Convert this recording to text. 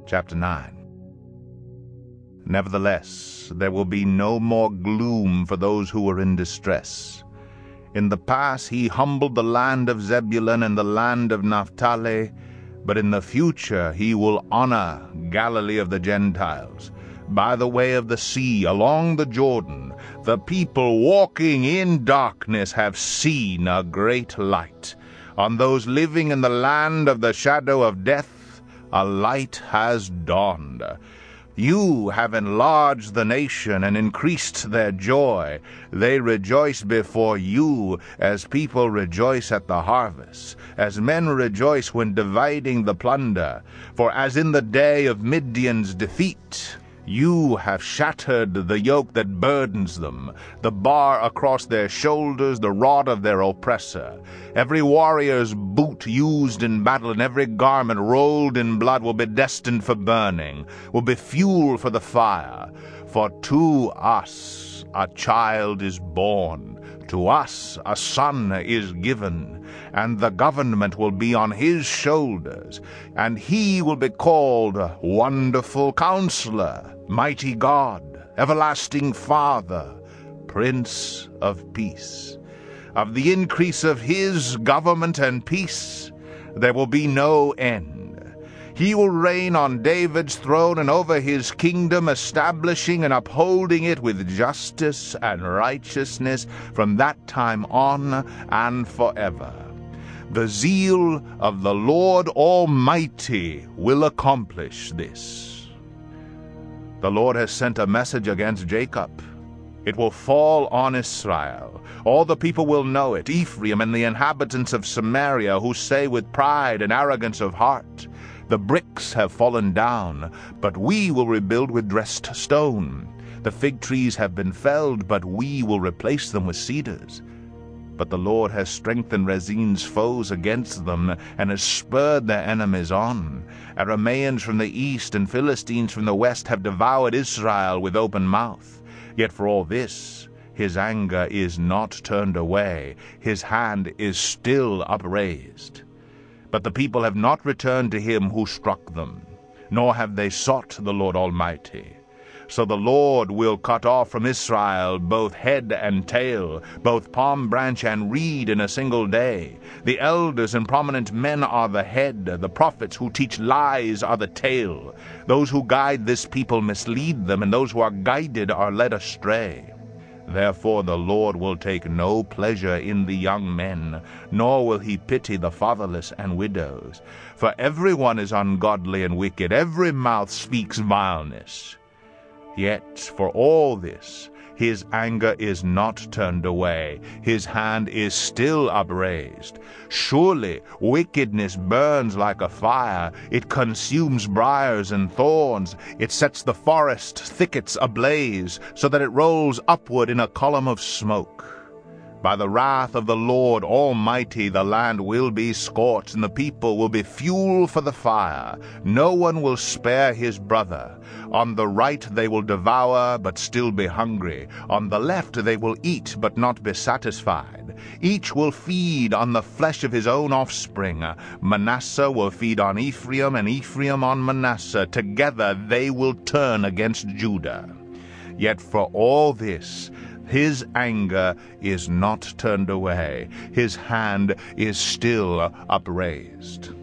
Chapter 9. Nevertheless, there will be no more gloom for those who are in distress. In the past he humbled the land of Zebulun and the land of Naphtali, but in the future he will honor Galilee of the Gentiles. By the way of the sea, along the Jordan, the people walking in darkness have seen a great light. On those living in the land of the shadow of death, a light has dawned. You have enlarged the nation and increased their joy. They rejoice before you as people rejoice at the harvest, as men rejoice when dividing the plunder. For as in the day of Midian's defeat, you have shattered the yoke that burdens them, the bar across their shoulders, the rod of their oppressor. Every warrior's boot used in battle and every garment rolled in blood will be destined for burning, will be fuel for the fire. For to us a child is born, to us a son is given, and the government will be on his shoulders, and he will be called Wonderful Counselor, Mighty God, Everlasting Father, Prince of Peace. Of the increase of his government and peace there will be no end. He will reign on David's throne and over his kingdom, establishing and upholding it with justice and righteousness from that time on and forever. The zeal of the Lord Almighty will accomplish this. The Lord has sent a message against Jacob. It will fall on Israel. All the people will know it, Ephraim and the inhabitants of Samaria, who say with pride and arrogance of heart, the bricks have fallen down, but we will rebuild with dressed stone. The fig trees have been felled, but we will replace them with cedars. But the Lord has strengthened Rezin's foes against them, and has spurred their enemies on. Arameans from the east and Philistines from the west have devoured Israel with open mouth. Yet for all this, his anger is not turned away, his hand is still upraised. But the people have not returned to him who struck them, nor have they sought the Lord Almighty. So the Lord will cut off from Israel both head and tail, both palm branch and reed in a single day. The elders and prominent men are the head, the prophets who teach lies are the tail. Those who guide this people mislead them, and those who are guided are led astray. Therefore the Lord will take no pleasure in the young men, nor will he pity the fatherless and widows. For everyone is ungodly and wicked, every mouth speaks vileness. Yet for all this his anger is not turned away, his hand is still upraised. Surely wickedness burns like a fire, it consumes briars and thorns, it sets the forest thickets ablaze, so that it rolls upward in a column of smoke. By the wrath of the Lord Almighty the land will be scorched, and the people will be fuel for the fire. No one will spare his brother. On the right they will devour, but still be hungry. On the left they will eat, but not be satisfied. Each will feed on the flesh of his own offspring. Manasseh will feed on Ephraim, and Ephraim on Manasseh. Together they will turn against Judah. Yet for all this, his anger is not turned away, his hand is still upraised.